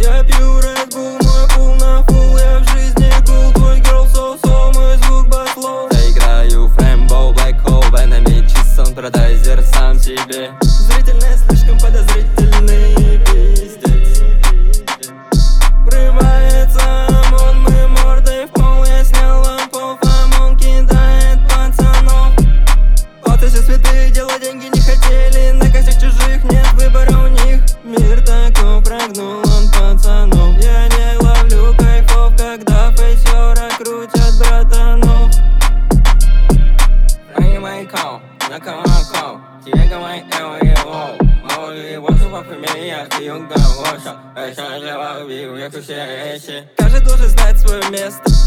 Я пью Red Bull, мой пул на фул. Я в жизни cool, твой girl so-so, мой звук батлоу. Я играю в Rainbow, Black Hole, в Enemy, Чисон, продайзер сам себе. Зрительные слишком подозрительный пиздец. Врывается ОМОН, мы мордой в пол. Я снял лампов, ОМОН кидает пацанов. Вот эти святые дела, деньги не хотели. На костях чужих нет выбора у них. Мир такой прогнул он пацанов. Я не ловлю кайфов, когда фейсера крутят братанов. Ранее мои кол, на кол, Диего мои эво. Мой воздух по фамилиях, юнга воша. Я для вас убил, я все эти. Каждый должен знать свое место.